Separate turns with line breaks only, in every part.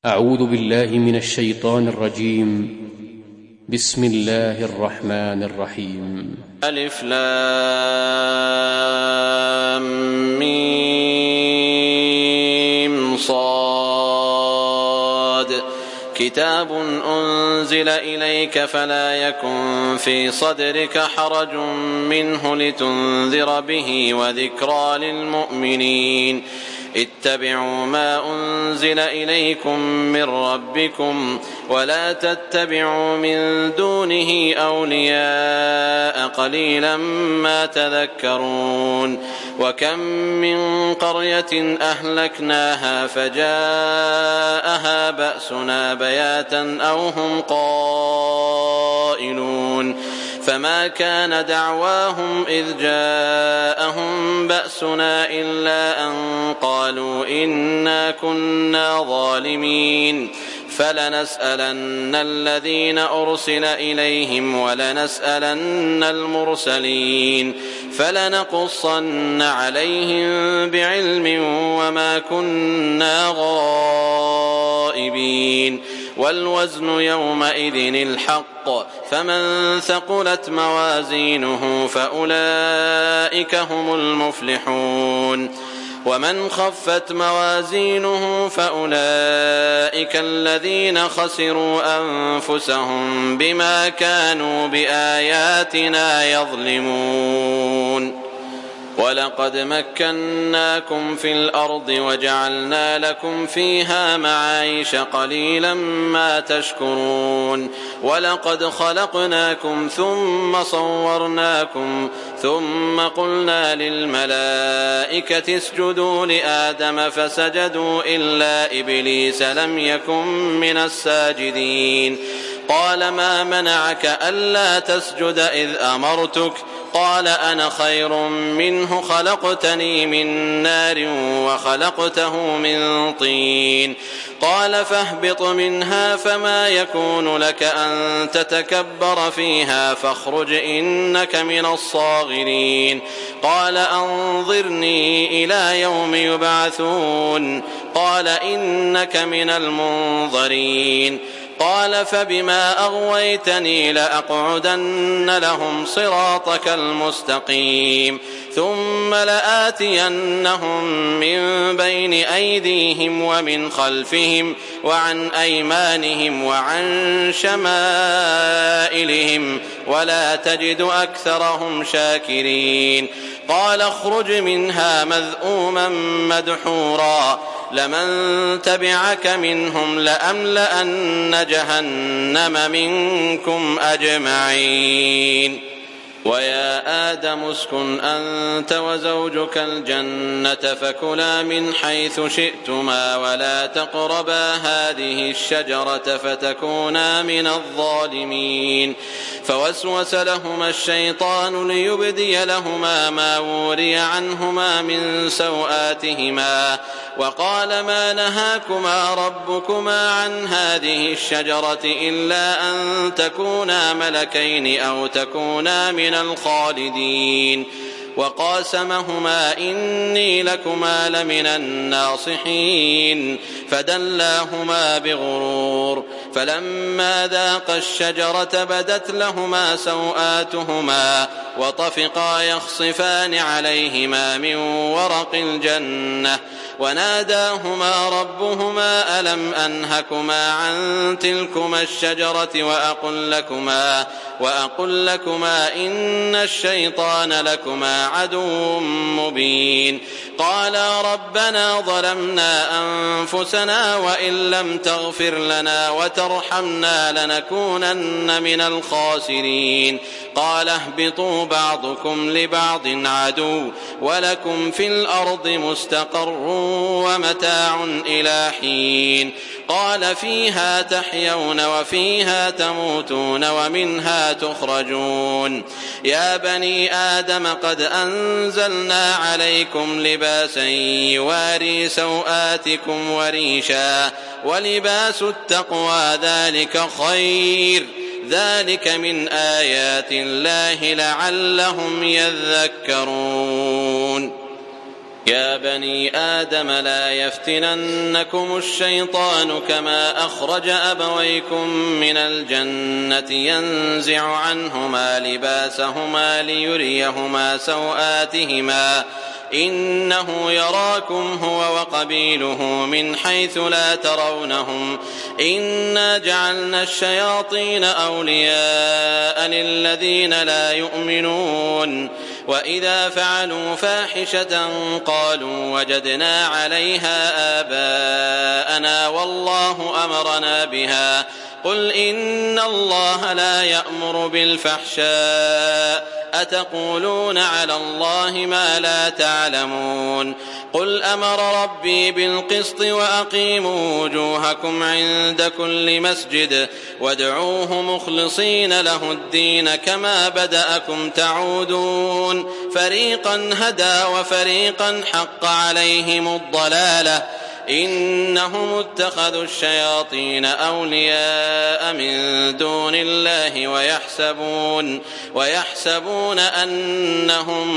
أعوذ بالله من الشيطان الرجيم. بسم الله الرحمن الرحيم.
ألف لام ميم صاد كتاب أنزل إليك فلا يكن في صدرك حرج منه لتنذر به وذكرى للمؤمنين. اتبعوا ما أنزل إليكم من ربكم ولا تتبعوا من دونه أولياء قليلا ما تذكرون. وكم من قرية أهلكناها فجاءها بأسنا بياتا أو هم قائلون فما كان دعواهم إذ جاءهم بأسنا إلا أن قالوا إنا كنا ظالمين. فلنسألن الذين أرسل إليهم ولنسألن المرسلين فلنقصن عليهم بعلم وما كنا غائبين. والوزن يومئذ الحق فمن ثقلت موازينه فأولئك هم المفلحون ومن خفت موازينه فأولئك الذين خسروا أنفسهم بما كانوا بآياتنا يظلمون. ولقد مكناكم في الأرض وجعلنا لكم فيها معايش قليلا ما تشكرون. ولقد خلقناكم ثم صورناكم ثم قلنا للملائكة اسجدوا لآدم فسجدوا إلا إبليس لم يكن من الساجدين. قال ما منعك ألا تسجد إذ أمرتك؟ قال أنا خير منه خلقتني من نار وخلقته من طين. قال فاهبط منها فما يكون لك أن تتكبر فيها فاخرج إنك من الصاغرين. قال أنظرني إلى يوم يبعثون. قال إنك من المنظرين. قال فبما أغويتني لأقعدن لهم صراطك المستقيم ثم لآتينهم من بين أيديهم ومن خلفهم وعن أيمانهم وعن شمائلهم ولا تجد أكثرهم شاكرين. قال اخرج منها مذءوما مدحورا لمن تبعك منهم لأملأن جهنم منكم أجمعين. ويا آدم اسكن أنت وزوجك الجنة فكلا من حيث شئتما ولا تقربا هذه الشجرة فتكونا من الظالمين. فوسوس لهما الشيطان ليبدي لهما ما وري عنهما من سوآتهما وقال ما نهاكما ربكما عن هذه الشجرة إلا أن تكونا ملكين أو تكونا من الخالدين. وقاسمهما إني لكما لمن الناصحين فدلاهما بغرور. فلما ذاقا الشجرة بدت لهما سوآتهما وطفقا يخصفان عليهما من ورق الجنة وناداهما ربهما ألم أنهكما عن تلكما الشجرة وأقل لكما إن الشيطان لكما عدو مبين. قالا ربنا ظلمنا أنفسنا وإن لم تغفر لنا وترحمنا لنكونن من الخاسرين. قال اهبطوا بعضكم لبعض عدو ولكم في الأرض مستقر ومتاع إلى حين. قال فيها تحيون وفيها تموتون ومنها تخرجون. يا بني آدم قد أنزلنا عليكم لباسا يواري سوآتكم وريشا ولباس التقوى ذلك خير ذلك من آيات الله لعلهم يذكرون. يا بني آدم لا يفتننكم الشيطان كما أخرج أبويكم من الجنة ينزع عنهما لباسهما ليريهما سوآتهما إنه يراكم هو وقبيله من حيث لا ترونهم إنا جعلنا الشياطين أولياء للذين لا يؤمنون وإذا فعلوا فاحشة قالوا وجدنا عليها آباءنا والله أمرنا بها قل إن الله لا يأمر بالفحشاء أتقولون على الله ما لا تعلمون قل أمر ربي بالقسط وأقيموا وجوهكم عند كل مسجد وادعوه مخلصين له الدين كما بدأكم تعودون فريقا هدى وفريقا حق عليهم الضلالة إنهم اتخذوا الشياطين أولياء من دون الله ويحسبون أنهم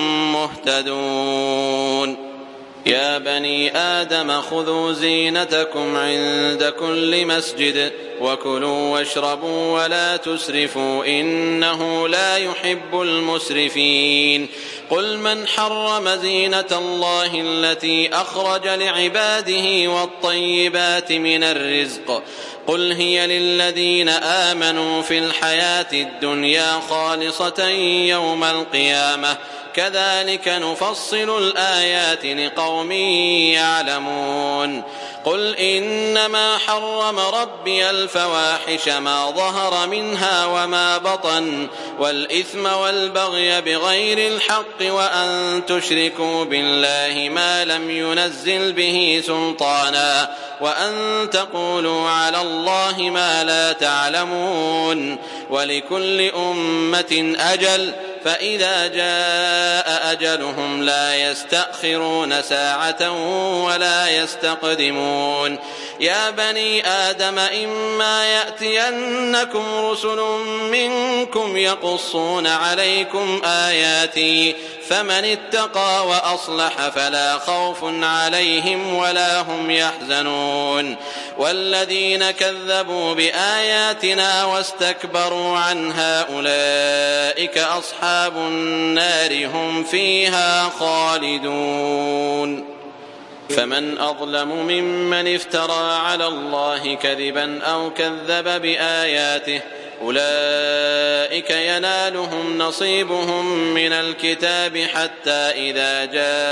مهتدون يا بني آدم خذوا زينتكم عند كل مسجد وكلوا واشربوا ولا تسرفوا إنه لا يحب المسرفين قل من حرم زينة الله التي أخرج لعباده والطيبات من الرزق قل هي للذين آمنوا في الحياة الدنيا خالصة يوم القيامة كذلك نفصل الآيات لقوم يعلمون قل إنما حرم ربي الفواحش ما ظهر منها وما بطن والإثم والبغي بغير الحق وأن تشركوا بالله ما لم ينزل به سلطانا وأن تقولوا على الله ما لا تعلمون ولكل أمة أجل فإذا جاء أجلهم لا يستأخرون ساعة ولا يستقدمون يا بني آدم إما يأتينكم رسل منكم يقصون عليكم آياتي فمن اتقى وأصلح فلا خوف عليهم ولا هم يحزنون والذين كذبوا بآياتنا واستكبروا عنها أولئك أصحاب النار هم فيها خالدون فمن أظلم ممن افترى على الله كذبا أو كذب بآياته أولئك ينالهم نصيبهم من الكتاب حتى إذا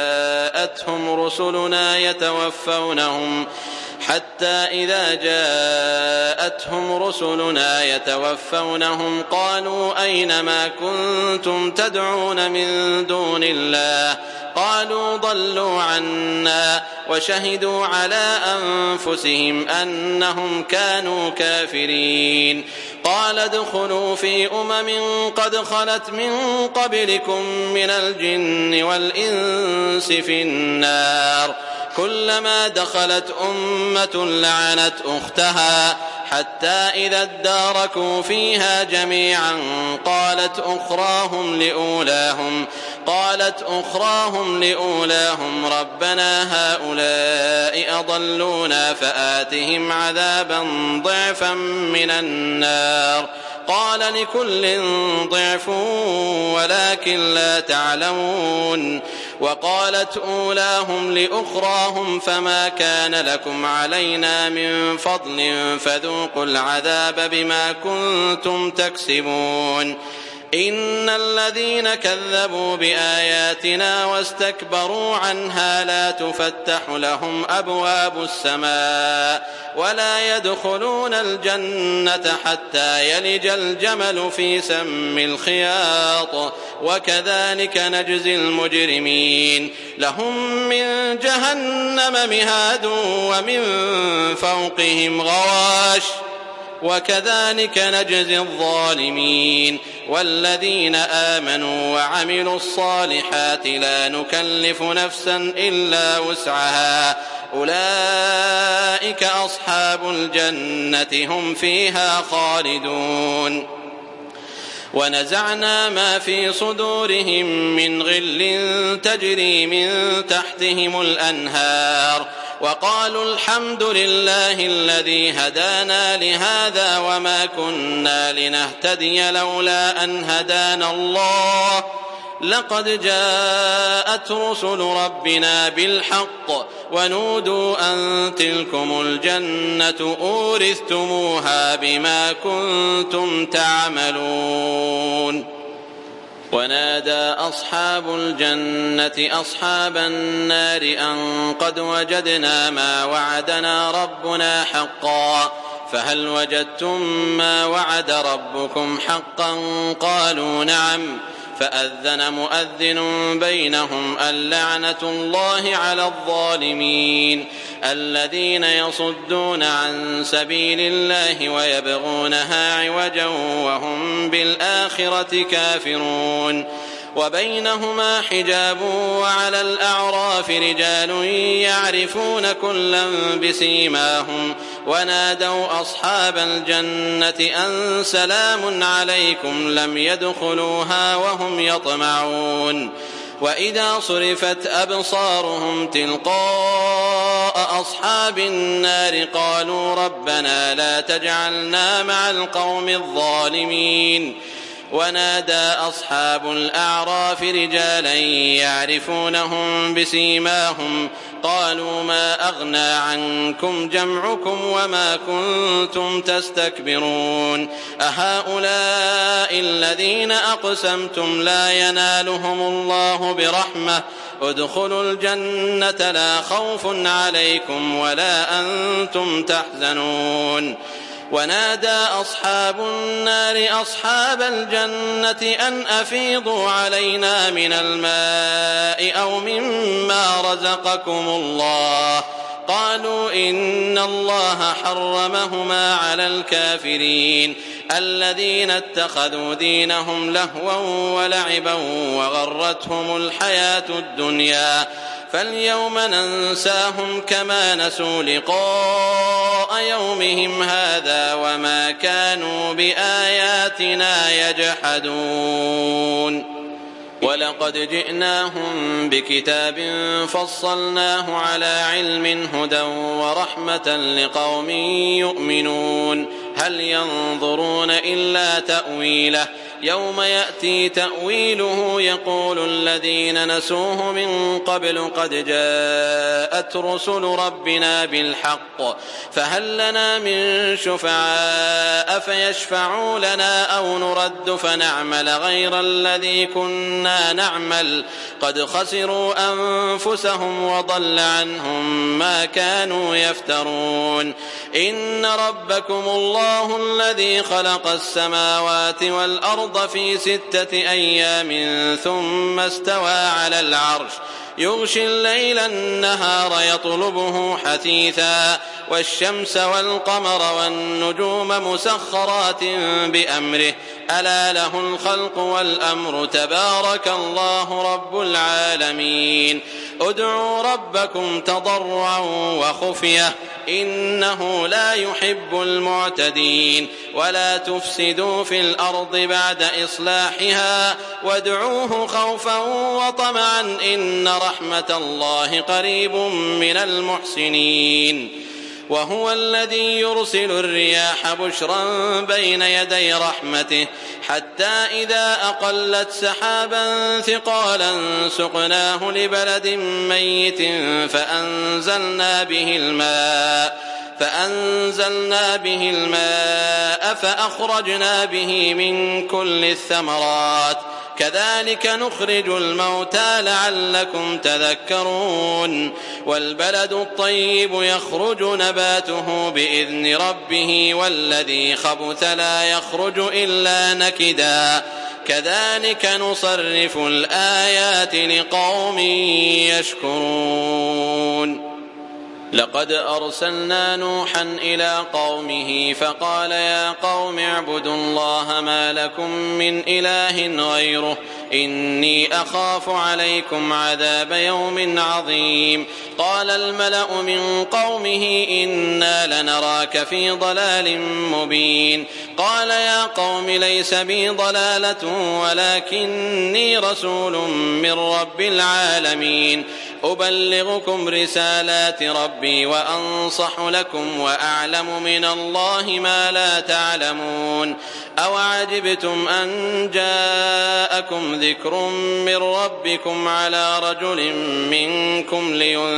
جاءتهم رسلنا يتوفونهم قالوا أين ما كنتم تدعون من دون الله قالوا ضلوا عنا وشهدوا على أنفسهم أنهم كانوا كافرين قال ادخلوا في قد خلت من قبلكم من الجن والإنس في النار كلما دخلت أمة لعنت أختها حتى إذا اداركوا فيها جميعا قالت أخراهم لأولاهم ربنا هؤلاء أضلونا فآتهم عذابا ضعفا من النار قال لكل ضعف ولكن لا تعلمون وقالت أولاهم لأخراهم فما كان لكم علينا من فضل فذوقوا العذاب بما كنتم تكسبون إن الذين كذبوا بآياتنا واستكبروا عنها لا تفتح لهم أبواب السماء ولا يدخلون الجنة حتى يلج الجمل في سم الخياط وكذلك نجزي المجرمين لهم من جهنم مهاد ومن فوقهم غواش وكذلك نجزي الظالمين والذين آمنوا وعملوا الصالحات لا نكلف نفسا إلا وسعها أولئك أصحاب الجنة هم فيها خالدون ونزعنا ما في صدورهم من غل تجري من تحتهم الأنهار وقالوا الحمد لله الذي هدانا لهذا وما كنا لنهتدي لولا أن هدانا الله لقد جاءت رسل ربنا بالحق ونودوا أن تلكم الجنة أورثتموها بما كنتم تعملون. ونادى أصحاب الجنة أصحاب النار أن قد وجدنا ما وعدنا ربنا حقا فهل وجدتم ما وعد ربكم حقا قالوا نعم فأذن مؤذن بينهم اللعنة الله على الظالمين الذين يصدون عن سبيل الله ويبغونها عوجا وهم بالآخرة كافرون. وبينهما حجاب وعلى الأعراف رجال يعرفون كلا بسيماهم ونادوا أصحاب الجنة أن سلام عليكم لم يدخلوها وهم يطمعون. وإذا صرفت أبصارهم تلقاء أصحاب النار قالوا ربنا لا تجعلنا مع القوم الظالمين. ونادى أصحاب الأعراف رجالا يعرفونهم بسيماهم قالوا ما أغنى عنكم جمعكم وما كنتم تستكبرون أهؤلاء الذين أقسمتم لا ينالهم الله برحمة ادخلوا الجنة لا خوف عليكم ولا أنتم تحزنون. ونادى أصحاب النار أصحاب الجنة أن أفيضوا علينا من الماء أو مما رزقكم الله قالوا إن الله حرمهما على الكافرين الذين اتخذوا دينهم لهوا ولعبا وغرتهم الحياة الدنيا فاليوم ننساهم كما نسوا لقاء يومهم هذا وما كانوا بآياتنا يجحدون. ولقد جئناهم بكتاب فصلناه على علم هدى ورحمة لقوم يؤمنون هل ينظرون إلا تأويله يوم يأتي تأويله يقول الذين نسوه من قبل قد جاءت رسل ربنا بالحق فهل لنا من شفعاء فيشفعوا لنا أو نرد فنعمل غير الذي كنا نعمل قد خسروا أنفسهم وضل عنهم ما كانوا يفترون. إن ربكم الله الذي خلق السماوات والأرض في 6 أيام ثم استوى على العرش يغشي الليل النهار يطلبه حثيثا والشمس والقمر والنجوم مسخرات بأمره ألا له الخلق والأمر تبارك الله رب العالمين. ادعوا ربكم تضرعا وخفية إنه لا يحب المعتدين ولا تفسدوا في الأرض بعد إصلاحها وادعوه خوفا وطمعا إن رحمة الله قريب من المحسنين. وهو الذي يرسل الرياح بشرا بين يدي رحمته حتى إذا أقلت سحابا ثقالا سقناه لبلد ميت فأنزلنا به الماء فأخرجنا به من كل الثمرات كذلك نخرج الموتى لعلكم تذكرون. والبلد الطيب يخرج نباته بإذن ربه والذي خبث لا يخرج إلا نكدا كذلك نصرف الآيات لقوم يشكرون. لقد أرسلنا نوحا إلى قومه فقال يا قوم اعبدوا الله ما لكم من إله غيره إني أخاف عليكم عذاب يوم عظيم. قال الملأ من قومه إنا لنراك في ضلال مبين. قال يا قوم ليس بي ضلالة ولكني رسول من رب العالمين أبلغكم رسالات ربي وأنصح لكم وأعلم من الله ما لا تعلمون. أوعجبتم أن جاءكم ذكر من ربكم على رجل منكم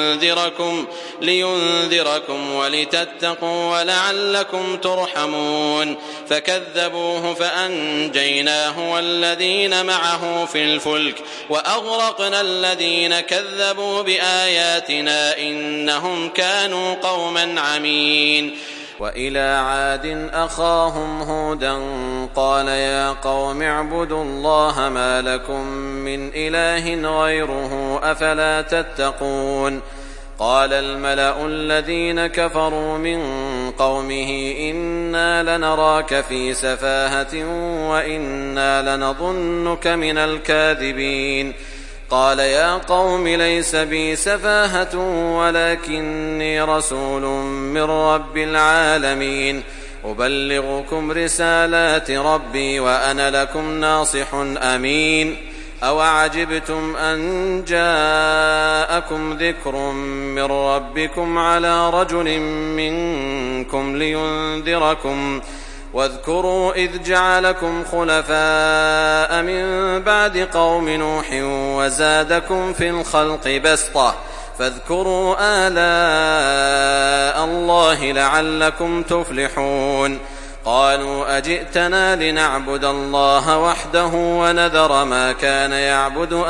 لينذركم ولتتقوا ولعلكم ترحمون. فكذبوه فأنجيناه والذين معه في الفلك وأغرقنا الذين كذبوا بآياتنا إنهم كانوا قوما عمين. وإلى عاد أخاهم هودا قال يا قوم اعبدوا الله ما لكم من إله غيره أفلا تتقون. قال الملأ الذين كفروا من قومه إنا لنراك في سفاهة وإنا لنظنك من الكاذبين. قال يا قوم ليس بي سفاهة ولكني رسول من رب العالمين أبلغكم رسالات ربي وأنا لكم ناصح أمين. أوعجبتم أن جاءكم ذكر من ربكم على رجل منكم لينذركم واذكروا إذ جعلكم خلفاء من بعد قوم نوح وزادكم في الخلق بسطة فاذكروا آلاء الله لعلكم تفلحون. قالوا أجئتنا لنعبد الله وحده ونذر ما كان يعبد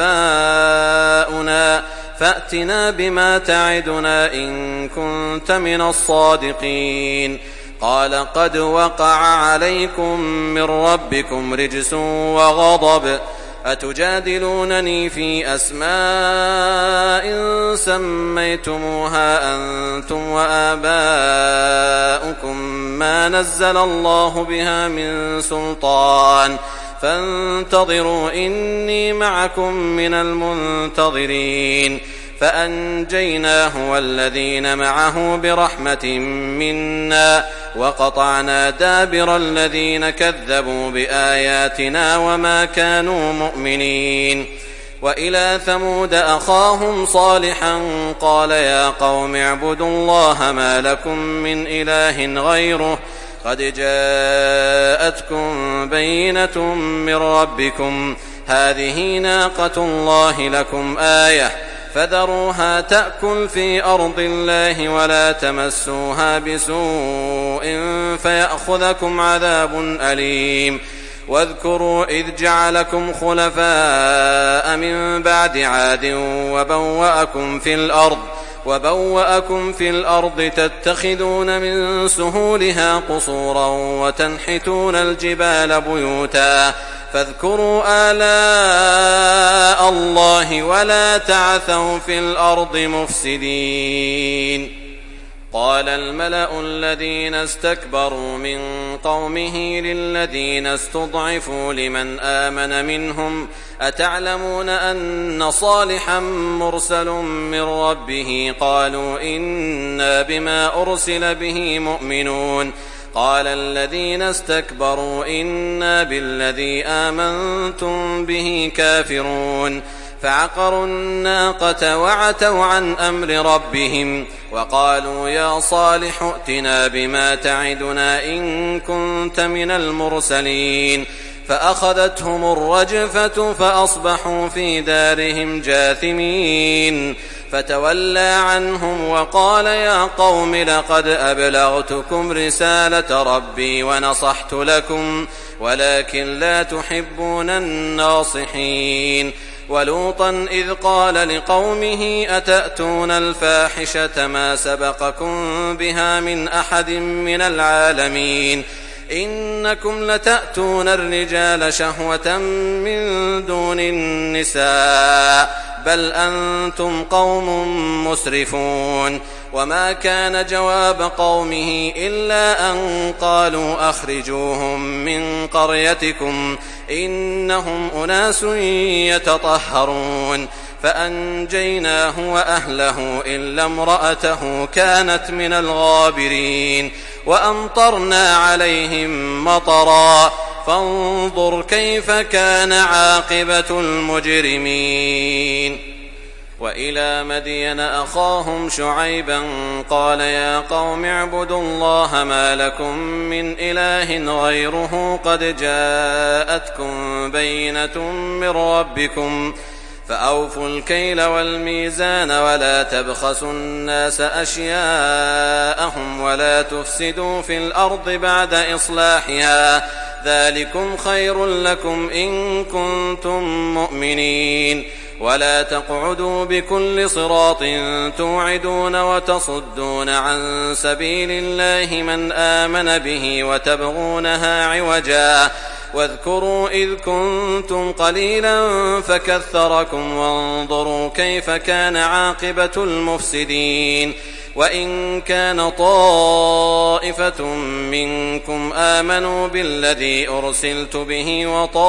آباؤنا فأتنا بما تعدنا إن كنت من الصادقين. قال قد وقع عليكم من ربكم رجس وغضب أتجادلونني في أسماء سميتموها أنتم وآباؤكم ما نزل الله بها من سلطان فانتظروا إني معكم من المنتظرين. فأنجيناه والذين معه برحمة منا وقطعنا دابر الذين كذبوا بآياتنا وما كانوا مؤمنين. وإلى ثمود أخاهم صالحا قال يا قوم اعبدوا الله ما لكم من إله غيره قد جاءتكم بينة من ربكم هذه ناقة الله لكم آية فذروها تأكل في أرض الله ولا تمسوها بسوء فيأخذكم عذاب أليم. واذكروا إذ جعلكم خلفاء من بعد عاد وبوأكم في الأرض تتخذون من سهولها قصورا وتنحتون الجبال بيوتا فاذكروا آلاء الله ولا تعثوا في الأرض مفسدين. قال الملأ الذين استكبروا من قومه للذين استضعفوا لمن آمن منهم أتعلمون أن صالحا مرسل من ربه قالوا إنا بما أرسل به مؤمنون. قال الذين استكبروا إنا بالذي آمنتم به كافرون. فعقروا الناقة وعتوا عن أمر ربهم وقالوا يا صالح ائتنا بما تعدنا إن كنت من المرسلين. فأخذتهم الرجفة فأصبحوا في دارهم جاثمين. فتولى عنهم وقال يا قوم لقد أبلغتكم رسالة ربي ونصحت لكم ولكن لا تحبون الناصحين. ولوطا إذ قال لقومه أتأتون الفاحشة ما سبقكم بها من أحد من العالمين إنكم لتأتون الرجال شهوة من دون النساء بل أنتم قوم مسرفون. وما كان جواب قومه إلا أن قالوا أخرجوهم من قريتكم إنهم أناس يتطهرون فأنجيناه وأهله إلا امرأته كانت من الغابرين وأمطرنا عليهم مطرا فانظر كيف كان عاقبة المجرمين. وإلى مدين أخاهم شعيبا قال يا قوم اعبدوا الله ما لكم من إله غيره قد جاءتكم بينة من ربكم فأوفوا الكيل والميزان ولا تبخسوا الناس أشياءهم ولا تفسدوا في الأرض بعد إصلاحها ذلكم خير لكم إن كنتم مؤمنين. ولا تقعدوا بكل صراط توعدون وتصدون عن سبيل الله من آمن به وتبغونها عوجا واذكروا إذ كنتم قليلا فكثركم وانظروا كيف كان عاقبة المفسدين. وإن كان طائفة منكم آمنوا بالذي أرسلت به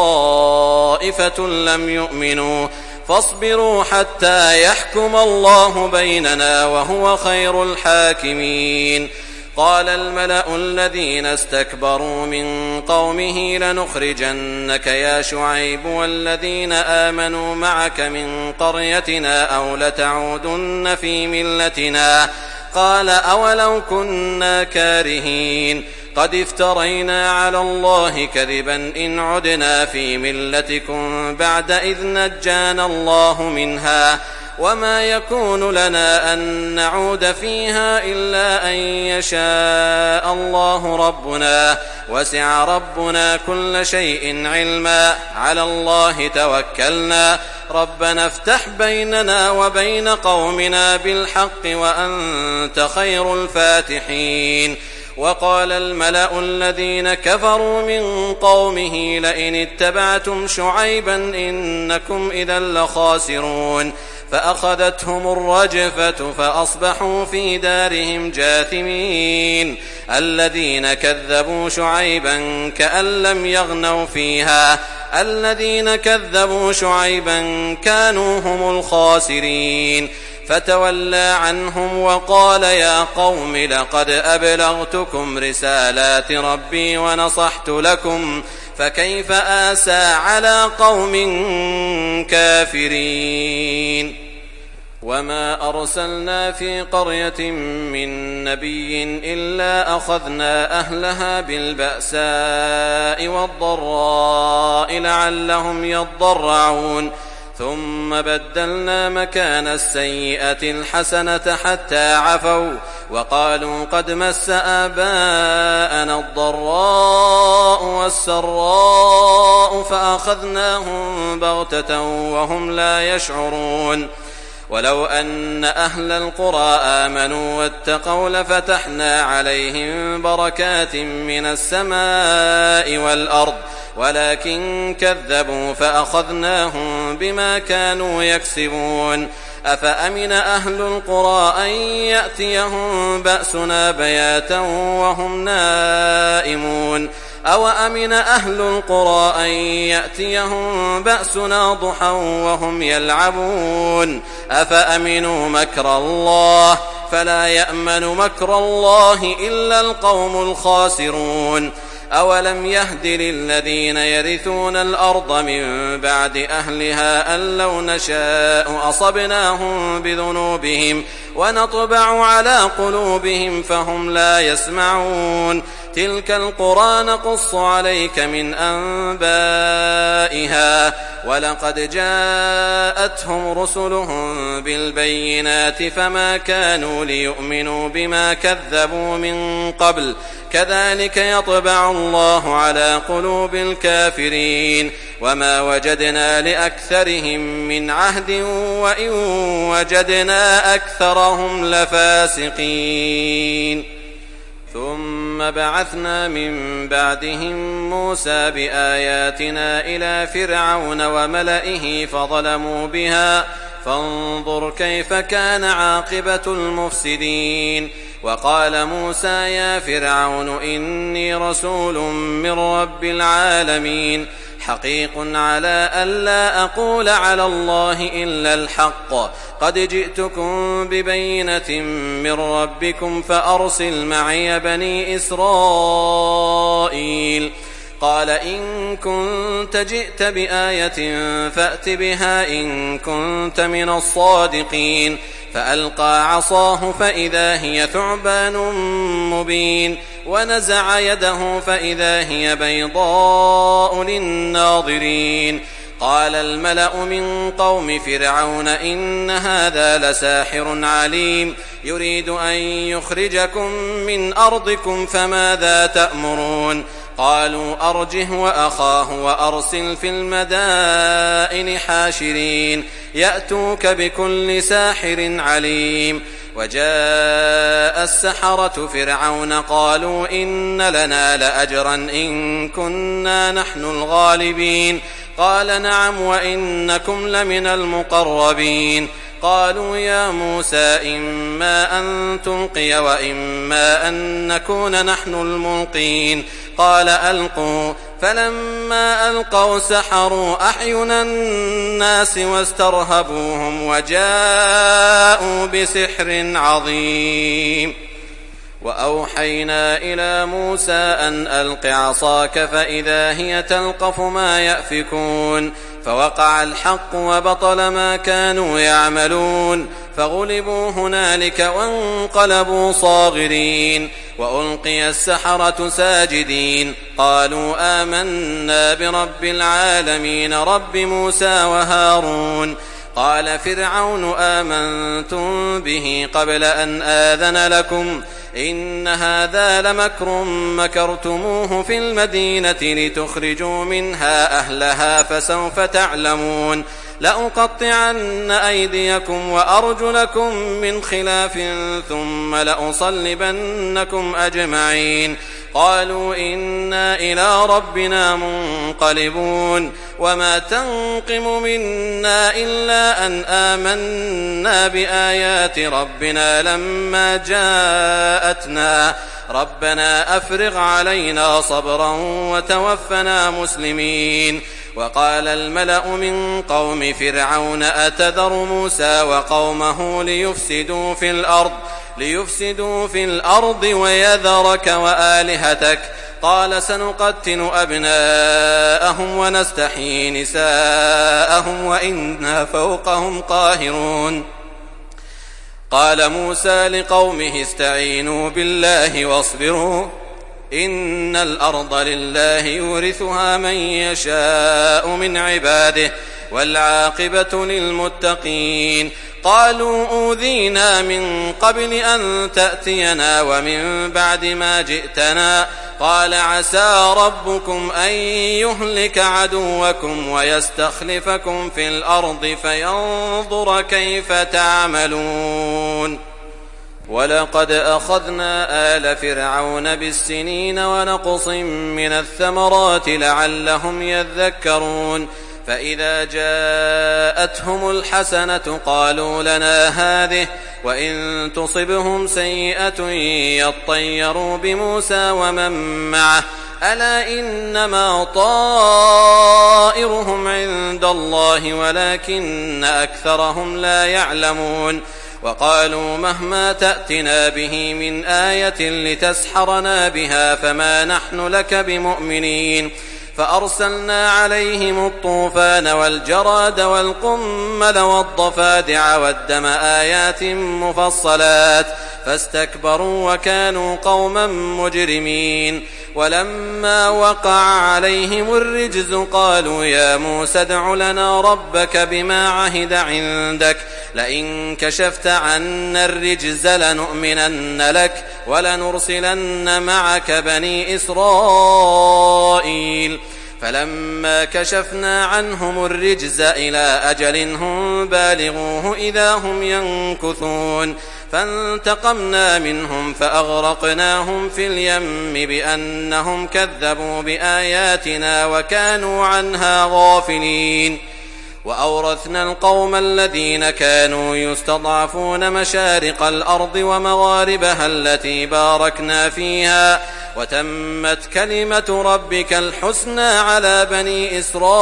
وطائفة لم يؤمنوا فاصبروا حتى يحكم الله بيننا وهو خير الحاكمين. قال الملأ الذين استكبروا من قومه لنخرجنك يا شعيب والذين آمنوا معك من قريتنا أو لتعودن في ملتنا قال أولو كنا كارهين قد افترينا على الله كذبا إن عدنا في ملتكم بعد إذ نجانا الله منها وما يكون لنا أن نعود فيها إلا أن يشاء الله ربنا وسع ربنا كل شيء علما على الله توكلنا ربنا افتح بيننا وبين قومنا بالحق وأنت خير الفاتحين. وقال الملأ الذين كفروا من قومه لئن اتبعتم شعيبا إنكم إذا لخاسرون فأخذتهم الرجفة فأصبحوا في دارهم جاثمين. الذين كذبوا شعيبا كأن لم يغنوا فيها الذين كذبوا شعيبا كانوا هم الخاسرين. فتولى عنهم وقال يا قوم لقد أبلغتكم رسالات ربي ونصحت لكم فكيف آسى على قوم كافرين. وما أرسلنا في قرية من نبي إلا أخذنا أهلها بالبأساء والضراء لعلهم يضرعون ثم بدلنا مكان السيئة الحسنة حتى عفوا وقالوا قد مس آباءنا الضراء والسراء فأخذناهم بغتة وهم لا يشعرون. ولو أن أهل القرى آمنوا واتقوا لفتحنا عليهم بركات من السماء والأرض ولكن كذبوا فأخذناهم بما كانوا يكسبون. أفأمن أهل القرى أن يأتيهم بأسنا بياتا وهم نائمون أو أمن أهل القرى أن يأتيهم بأسنا ضحى وهم يلعبون أفأمنوا مكر الله فلا يأمن مكر الله إلا القوم الخاسرون. أولم يهد للذين يرثون الأرض من بعد أهلها أن لو نشاء أصبناهم بذنوبهم ونطبع على قلوبهم فهم لا يسمعون. تلك القرى نقص عليك من أنبائها ولقد جاءتهم رسلهم بالبينات فما كانوا ليؤمنوا بما كذبوا من قبل كذلك يطبع الله على قلوب الكافرين. وما وجدنا لأكثرهم من عهد وإن وجدنا أكثرهم لفاسقين. ثم بعثنا من بعدهم موسى بآياتنا إلى فرعون وملئه فانظر كيف كان عاقبة المفسدين. وقال موسى يا فرعون إني رسول من رب العالمين حقيق على ألا أقول على الله إلا الحق قد جئتكم ببينة من ربكم فأرسل معي بني إسرائيل. قال إن كنت جئت بآية فأت بها إن كنت من الصادقين. فألقى عصاه فإذا هي ثعبان مبين ونزع يده فإذا هي بيضاء للناظرين. قال الملأ من قوم فرعون إن هذا لساحر عليم يريد أن يخرجكم من أرضكم فماذا تأمرون. قالوا أرجه وأخاه وأرسل في المدائن حاشرين يأتوك بكل ساحر عليم. وجاء السحرة فرعون قالوا إن لنا لأجرا إن كنا نحن الغالبين. قال نعم وإنكم لمن المقربين. قالوا يا موسى إما أن تلقي وإما أن نكون نحن الملقين. قال ألقوا. فلما ألقوا سحروا أعين الناس واسترهبوهم وجاءوا بسحر عظيم. وأوحينا إلى موسى أن ألق عصاك فإذا هي تلقف ما يأفكون. فوقع الحق وبطل ما كانوا يعملون فغلبوا هنالك وانقلبوا صاغرين. وألقي السحرة ساجدين قالوا آمنا برب العالمين رب موسى وهارون. قال فرعون آمنتم به قبل أن آذن لكم إن هذا لمكر مكرتموه في المدينة لتخرجوا منها أهلها فسوف تعلمون. لأقطعن أيديكم وأرجلكم من خلاف ثم لأصلبنكم أجمعين. قالوا إنا إلى ربنا منقلبون. وما تنقم منا إلا أن آمنا بآيات ربنا لما جاءتنا ربنا أفرغ علينا صبرا وتوفنا مسلمين. وقال الملأ من قوم فرعون أتذر موسى وقومه ليفسدوا في الأرض ويذرك وآلهتك. قال سنقتل أبناءهم ونستحيي نساءهم وإنا فوقهم قاهرون. قال موسى لقومه استعينوا بالله واصبروا إن الأرض لله يورثها من يشاء من عباده والعاقبة للمتقين. قالوا أوذينا من قبل أن تأتينا ومن بعد ما جئتنا. قال عسى ربكم أن يهلك عدوكم ويستخلفكم في الأرض فينظر كيف تعملون. ولقد أخذنا آل فرعون بالسنين ونقص من الثمرات لعلهم يذكرون. فإذا جاءتهم الحسنة قالوا لنا هذه وإن تصبهم سيئة يطيروا بموسى ومن معه ألا إنما طائرهم عند الله ولكن أكثرهم لا يعلمون. وقالوا مهما تأتنا به من آية لتسحرنا بها فما نحن لك بمؤمنين. فأرسلنا عليهم الطوفان والجراد والقمل والضفادع والدم آيات مفصلات فاستكبروا وكانوا قوما مجرمين. ولما وقع عليهم الرجز قالوا يا موسى ادع لنا ربك بما عهد عندك لئن كشفت عنا الرجز لنؤمنن لك ولنرسلن معك بني إسرائيل. فلما كشفنا عنهم الرجز إلى أجل هم بالغوه إذا هم ينكثون. فانتقمنا منهم فأغرقناهم في اليم بأنهم كذبوا بآياتنا وكانوا عنها غافلين. وأورثنا القوم الذين كانوا يستضعفون مشارق الأرض ومغاربها التي باركنا فيها وتمت كلمة ربك الحسنى على بني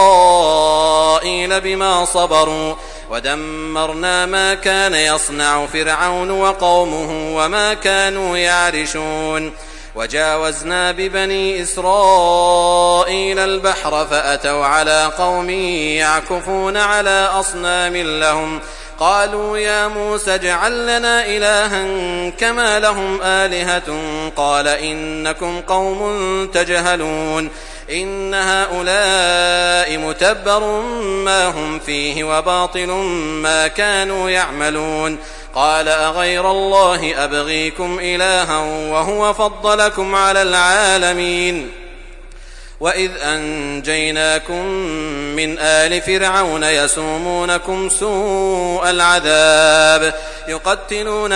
إسرائيل بما صبروا ودمرنا ما كان يصنع فرعون وقومه وما كانوا يعرشون وجاوزنا ببني إسرائيل البحر فأتوا على قوم يعكفون على أصنام لهم قالوا يا موسى اجعل لنا إلها كما لهم آلهة قال إنكم قوم تجهلون إن هؤلاء متبر ما هم فيه وباطل ما كانوا يعملون قال أغير الله أبغيكم إلها وهو فضلكم على العالمين وإذ أنجيناكم من آل فرعون يسومونكم سوء العذاب يقتلون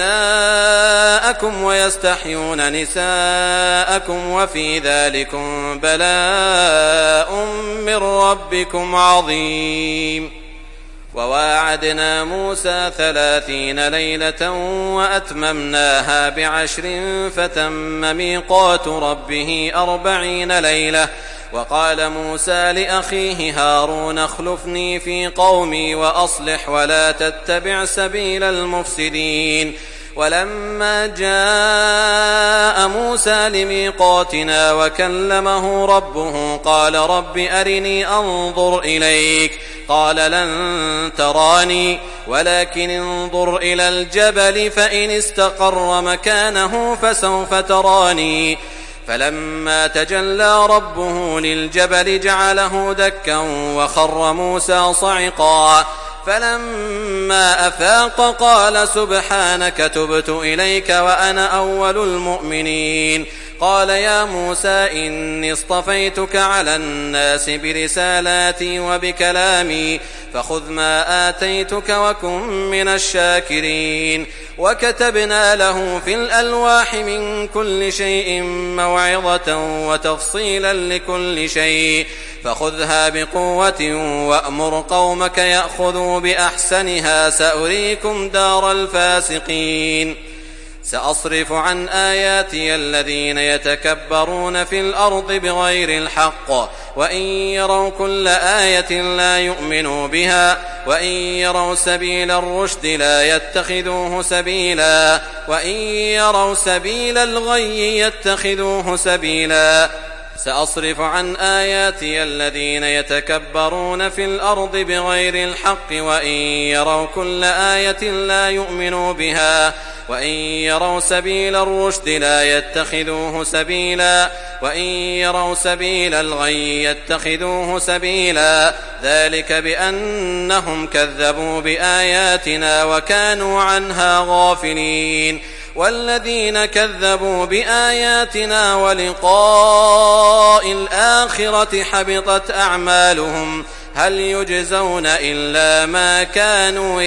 أبناءكم ويستحيون نساءكم وفي ذلكم بلاء من ربكم عظيم وواعدنا موسى 30 ليلة وأتممناها ب10 فتم ميقات ربه 40 ليلة وقال موسى لأخيه هارون اخلفني في قومي وأصلح ولا تتبع سبيل المفسدين ولما جاء موسى لميقاتنا وكلمه ربه قال رب أرني أنظر إليك قال لن تراني ولكن انظر إلى الجبل فإن استقر مكانه فسوف تراني فلما تجلى ربه للجبل جعله دكا وخر موسى صعقا فلما أفاق قال سبحانك تبت إليك وأنا أول المؤمنين قال يا موسى إني اصطفيتك على الناس برسالاتي وبكلامي فخذ ما آتيتك وكن من الشاكرين وكتبنا له في الألواح من كل شيء موعظة وتفصيلا لكل شيء فخذها بقوة وأمر قومك يأخذوا بأحسنها سأريكم دار الفاسقين سأصرف عن آياتي الذين يتكبرون في الأرض بغير الحق وإن يروا كل آية لا يؤمنوا بها وإن يروا سبيل الرشد لا يتخذوه سبيلا وإن يروا سبيل الغي يتخذوه سبيلا سأصرف عن آياتي الذين يتكبرون في الأرض بغير الحق وإن يروا كل آية لا يؤمنوا بها وإن يروا سبيل الرشد لا يتخذوه سبيلا وإن يروا سبيل الغي يتخذوه سبيلا ذلك بأنهم كذبوا بآياتنا وكانوا عنها غافلين والذين كذبوا بآياتنا ولقاء الآخرة حبطت أعمالهم هل يجزون إلا ما كانوا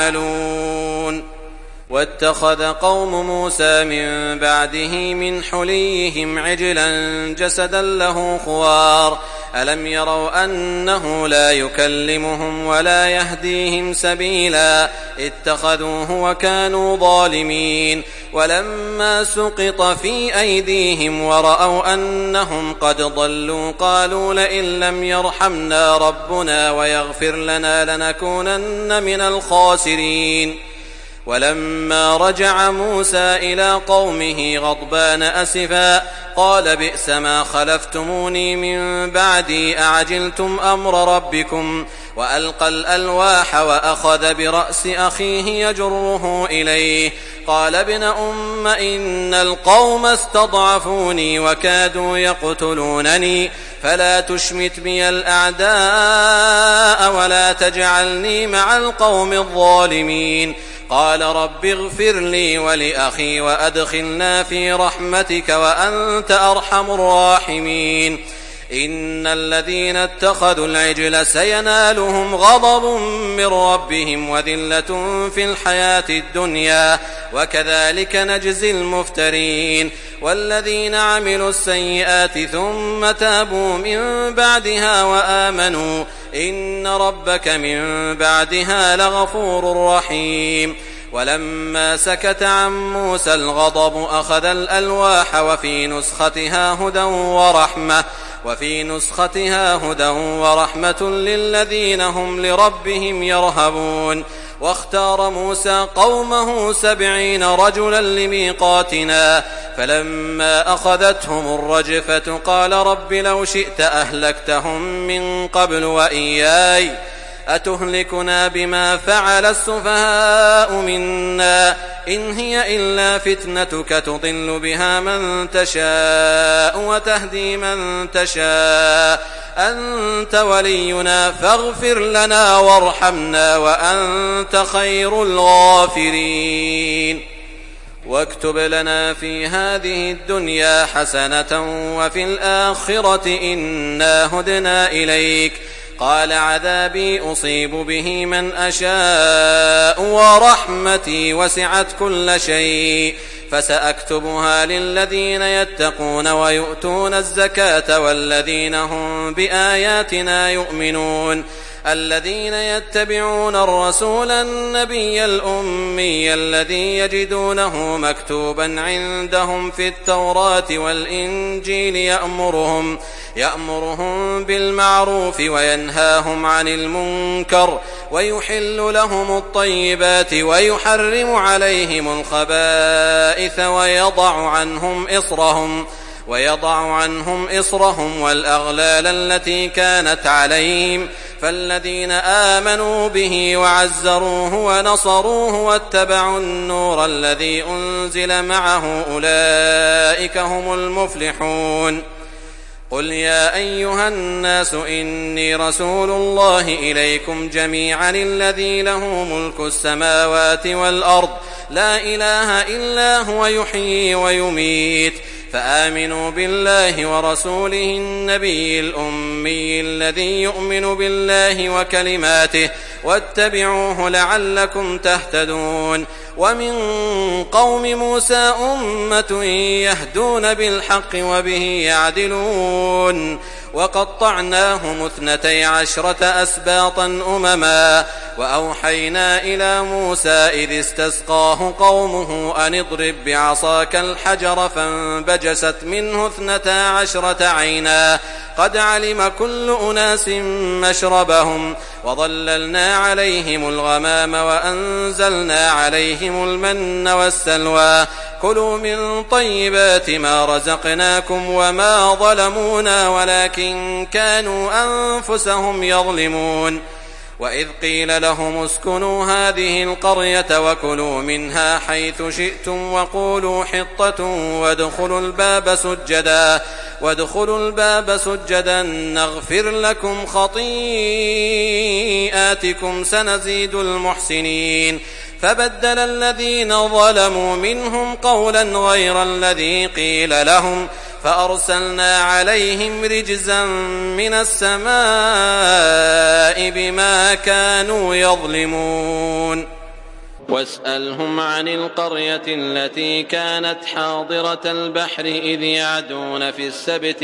يعملون واتخذ قوم موسى من بعده من حليهم عجلا جسدا له خوار ألم يروا أنه لا يكلمهم ولا يهديهم سبيلا اتخذوه وكانوا ظالمين ولما سقط في أيديهم ورأوا أنهم قد ضلوا قالوا لئن لم يرحمنا ربنا ويغفر لنا لنكونن من الخاسرين ولما رجع موسى إلى قومه غضبان أسفا قال بئس ما خلفتموني من بعدي أعجلتم أمر ربكم وألقى الألواح وأخذ برأس أخيه يجره إليه قال ابن أم إن القوم استضعفوني وكادوا يقتلونني فلا تشمت بي الأعداء ولا تجعلني مع القوم الظالمين قال رب اغفر لي ولأخي وأدخلنا في رحمتك وأنت أرحم الراحمين إن الذين اتخذوا العجل سينالهم غضب من ربهم وذلة في الحياة الدنيا وكذلك نجزي المفترين والذين عملوا السيئات ثم تابوا من بعدها وآمنوا إن ربك من بعدها لغفور رحيم. ولما سكت عن موسى الغضب أخذ الألواح وفي نسختها هدى ورحمة للذين هم لربهم يرهبون. واختار موسى قومه 70 رجلا لميقاتنا فلما أخذتهم الرجفة قال رب لو شئت أهلكتهم من قبل وإياي أتهلكنا بما فعل السفهاء منا إن هي إلا فتنتك تضل بها من تشاء وتهدي من تشاء أنت ولينا فاغفر لنا وارحمنا وأنت خير الغافرين. واكتب لنا في هذه الدنيا حسنة وفي الآخرة إنا هدنا إليك قال عذابي أصيب به من أشاء ورحمتي وسعت كل شيء فسأكتبها للذين يتقون ويؤتون الزكاة والذين هم بآياتنا يؤمنون الذين يتبعون الرسول النبي الأمي الذي يجدونه مكتوبا عندهم في التوراة والإنجيل يأمرهم بالمعروف وينهاهم عن المنكر ويحل لهم الطيبات ويحرم عليهم الخبائث ويضع عنهم إصرهم والأغلال التي كانت عليهم فالذين آمنوا به وعزروه ونصروه واتبعوا النور الذي أنزل معه أولئك هم المفلحون. قل يا أيها الناس إني رسول الله إليكم جميعا الذي له ملك السماوات والأرض لا إله إلا هو يحيي ويميت فآمنوا بالله ورسوله النبي الأمي الذي يؤمن بالله وكلماته واتبعوه لعلكم تهتدون. ومن قوم موسى أمة يهدون بالحق وبه يعدلون وقطعناهم 12 أسباطا أمما وأوحينا إلى موسى إذ استسقاه قومه أن اضرب بعصاك الحجر فانبجست منه 12 عينا قد علم كل أناس مشربهم وظللنا عليهم الغمام وأنزلنا عليهم المن والسلوى كلوا من طيبات ما رزقناكم وما ظلمونا ولكن كانوا أنفسهم يظلمون. وإذ قيل لهم اسكنوا هذه القرية وكلوا منها حيث شئتم وقولوا حطة وادخلوا الباب سجدا نغفر لكم خطيئاتكم سنزيد المحسنين. فبدل الذين ظلموا منهم قولا غير الذي قيل لهم فأرسلنا عليهم رجزا من السماء بما كانوا يظلمون. واسألهم عن القرية التي كانت حاضرة البحر إذ يعدون في السبت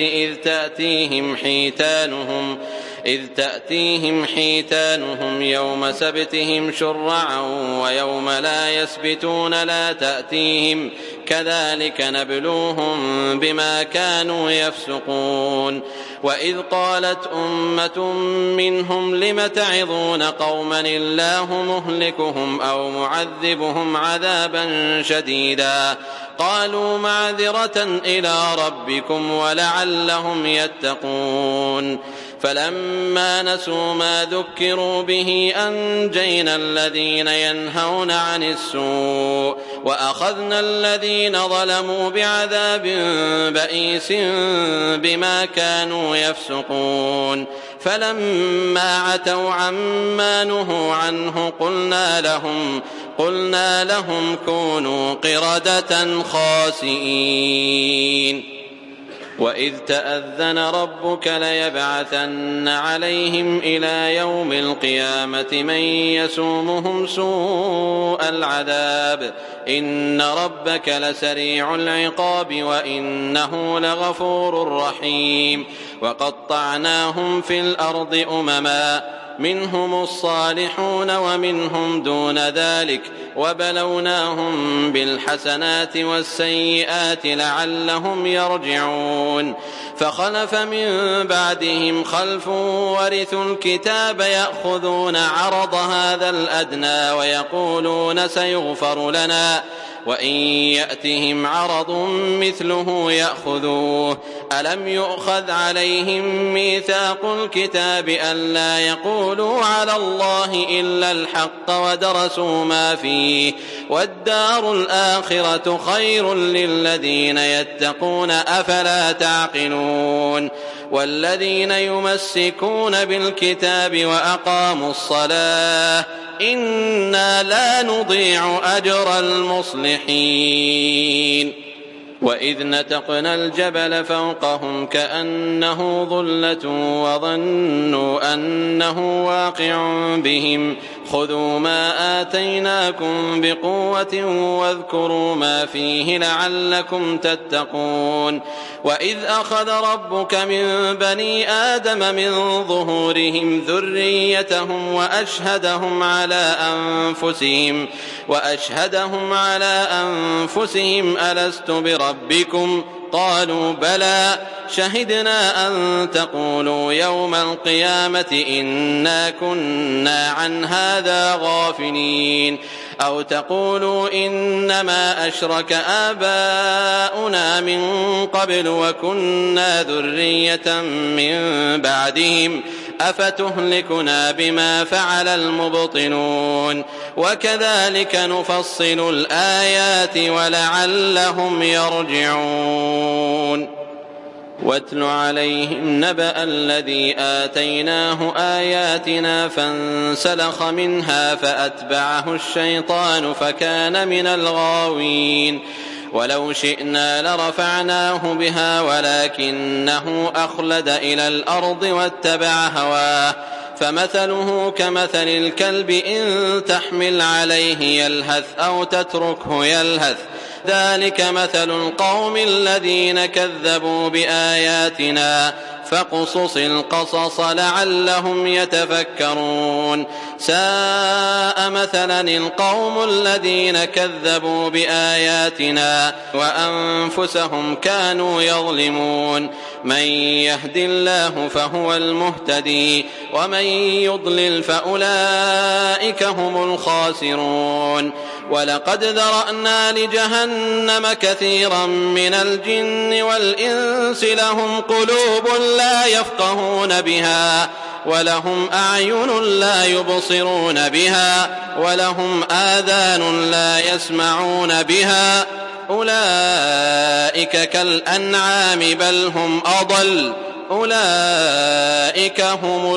إذ تأتيهم حيتانهم يوم سبتهم شرعا ويوم لا يسبتون لا تأتيهم كذلك نبلوهم بما كانوا يفسقون. وإذ قالت أمة منهم لم تعظون قوما الله مهلكهم أو معذبهم عذابا شديدا قالوا معذرة إلى ربكم ولعلهم يتقون. فلما نسوا ما ذكروا به أنجينا الذين ينهون عن السوء وأخذنا الذين ظلموا بعذاب بئيس بما كانوا يفسقون. فلما عتوا عما نهوا عنه قلنا لهم كونوا قردة خاسئين. وإذ تأذن ربك ليبعثن عليهم إلى يوم القيامة من يسومهم سوء العذاب إن ربك لسريع العقاب وإنه لغفور رحيم وقطعناهم في الأرض أمما منهم الصالحون ومنهم دون ذلك وبلوناهم بالحسنات والسيئات لعلهم يرجعون فخلف من بعدهم خلف ورثوا الكتاب يأخذون عرض هذا الأدنى ويقولون سيغفر لنا وإن يأتهم عرض مثله يأخذوه ألم يؤخذ عليهم ميثاق الكتاب ألا يقولوا على الله إلا الحق ودرسوا ما فيه والدار الآخرة خير للذين يتقون أفلا تعقلون والذين يمسكون بالكتاب وأقاموا الصلاة إنا لا نضيع أجر المصلحين وإذ نتقنا الجبل فوقهم كأنه ظلة وظنوا أنه واقع بهم خذوا ما آتيناكم بقوة واذكروا ما فيه لعلكم تتقون وإذ أخذ ربك من بني آدم من ظهورهم ذريتهم وأشهدهم على أنفسهم ألست بربكم قالوا بلى شهدنا أن تقولوا يوم القيامة إنا كنا عن هذا غافلين أو تقولوا إنما أشرك آباؤنا من قبل وكنا ذرية من بعدهم أفتهلكنا بما فعل المبطلون وكذلك نفصل الآيات ولعلهم يرجعون واتل عليهم نبأ الذي آتيناه آياتنا فانسلخ منها فأتبعه الشيطان فكان من الغاوين ولو شئنا لرفعناه بها ولكنه أخلد إلى الأرض واتبع هواه فمثله كمثل الكلب إن تحمل عليه يلهث أو تتركه يلهث ذلك مثل القوم الذين كذبوا بآياتنا فاقصص القصص لعلهم يتفكرون ساء مثلا القوم الذين كذبوا بآياتنا وأنفسهم كانوا يظلمون من يهد الله فهو المهتدي ومن يضلل فأولئك هم الخاسرون ولقد ذرأنا لجهنم كثيرا من الجن والإنس لهم قلوب لا يفقهون بها ولهم أعين لا يبصرون بها ولهم آذان لا يسمعون بها أولئك كالأنعام بل هم أضل أولئك هم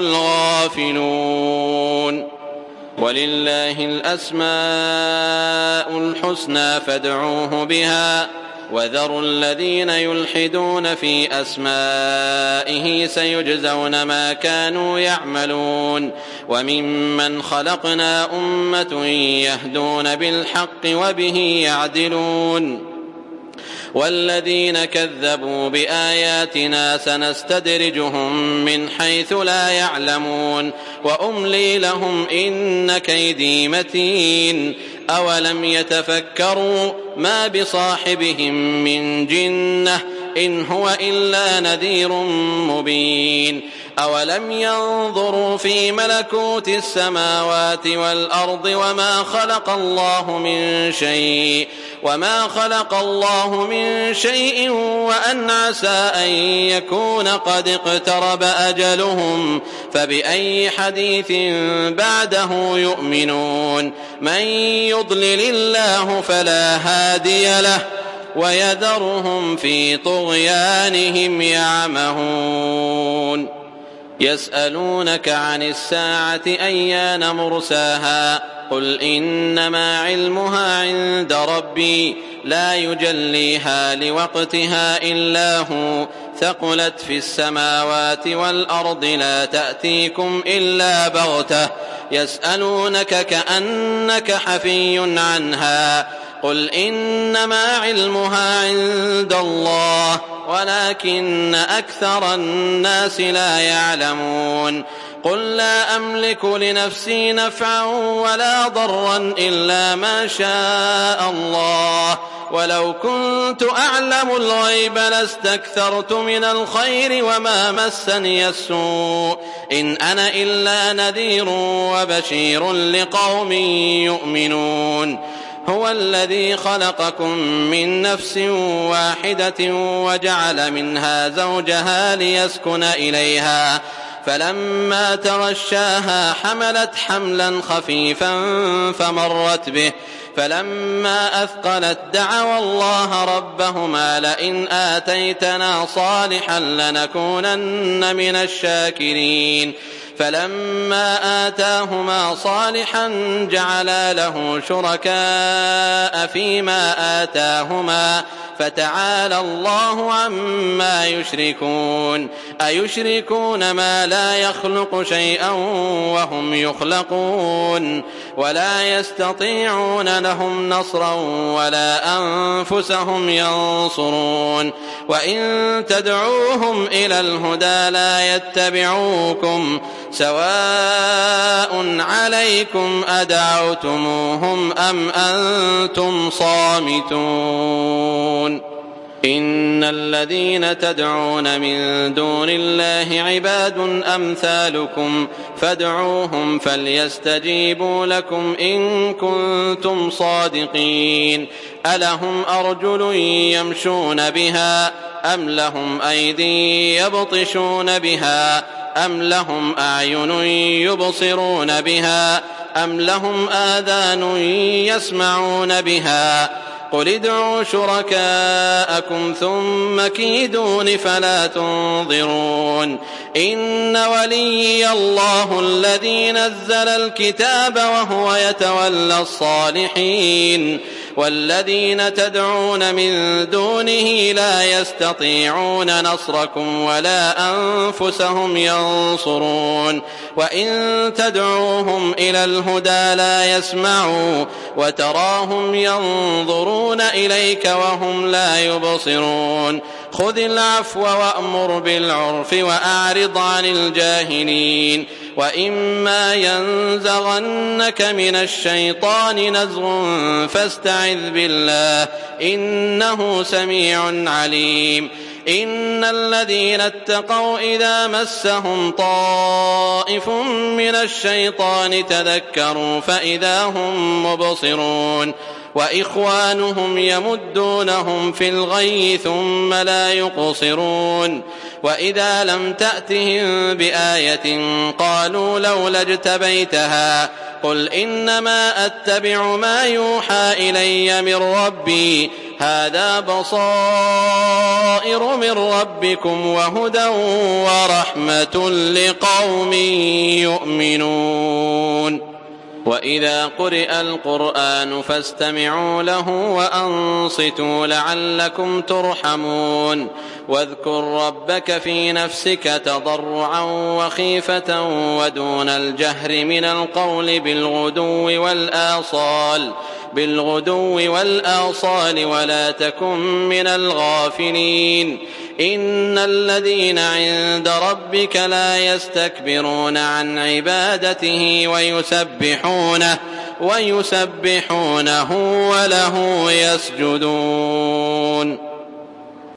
الغافلون ولله الأسماء الحسنى فادعوه بها وذروا الذين يلحدون في أسمائه سيجزون ما كانوا يعملون وممن خلقنا أمة يهدون بالحق وبه يعدلون والذين كذبوا بآياتنا سنستدرجهم من حيث لا يعلمون وأملي لهم إن كيدي متين أولم يتفكروا ما بصاحبهم من جنة إن هو إلا نذير مبين أولم ينظروا في ملكوت السماوات والأرض وما خلق الله من شيء وأن عسى أن يكون قد اقترب أجلهم فبأي حديث بعده يؤمنون من يضلل الله فلا هادي له ويذرهم في طغيانهم يعمهون يسألونك عن الساعة أيان مرساها قل إنما علمها عند ربي لا يجليها لوقتها إلا هو ثقلت في السماوات والأرض لا تأتيكم إلا بغتة يسألونك كأنك حفي عنها قل إنما علمها عند الله ولكن أكثر الناس لا يعلمون قل لا أملك لنفسي نفعا ولا ضرا إلا ما شاء الله ولو كنت أعلم الغيب لاستكثرت من الخير وما مسني السوء إن أنا إلا نذير وبشير لقوم يؤمنون هو الذي خلقكم من نفس واحدة وجعل منها زوجها ليسكن إليها فلما تغشاها حملت حملا خفيفا فمرت به فلما أثقلت دعوا الله ربهما لئن آتيتنا صالحا لنكونن من الشاكرين فلما آتاهما صالحا جعلا له شركاء فيما آتاهما فتعالى الله عما يشركون أيشركون ما لا يخلق شيئا وهم يخلقون ولا يستطيعون لهم نصرا ولا أنفسهم ينصرون وإن تدعوهم إلى الهدى لا يتبعوكم سواء عليكم أدعوتموهم أم أنتم صامتون إن الذين تدعون من دون الله عباد أمثالكم فادعوهم فليستجيبوا لكم إن كنتم صادقين ألهم أرجل يمشون بها أم لهم أيدي يبطشون بها أم لهم أعين يبصرون بها أم لهم آذان يسمعون بها قل ادعوا شركاءكم ثم كيدون فلا تنظرون إن وليي الله الذي نزل الكتاب وهو يتولى الصالحين والذين تدعون من دونه لا يستطيعون نصركم ولا أنفسهم ينصرون وإن تدعوهم إلى الهدى لا يسمعوا وتراهم ينظرون إليك وهم لا يبصرون خذ العفو وأمر بالعرف وأعرض عن الجاهلين وإما ينزغنك من الشيطان نزغ فاستعذ بالله إنه سميع عليم إن الذين اتقوا إذا مسهم طائف من الشيطان تذكروا فإذا هم مبصرون وإخوانهم يمدونهم في الغي ثم لا يقصرون وإذا لم تأتهم بآية قالوا لولا اجتبيتها قل إنما أتبع ما يوحى إلي من ربي هذا بصائر من ربكم وهدى ورحمة لقوم يؤمنون وإذا قرئ القرآن فاستمعوا له وأنصتوا لعلكم ترحمون واذكر ربك في نفسك تضرعا وخيفة ودون الجهر من القول بالغدو والآصال ولا تكن من الغافلين إن الذين عند ربك لا يستكبرون عن عبادته ويسبحونه وله يسجدون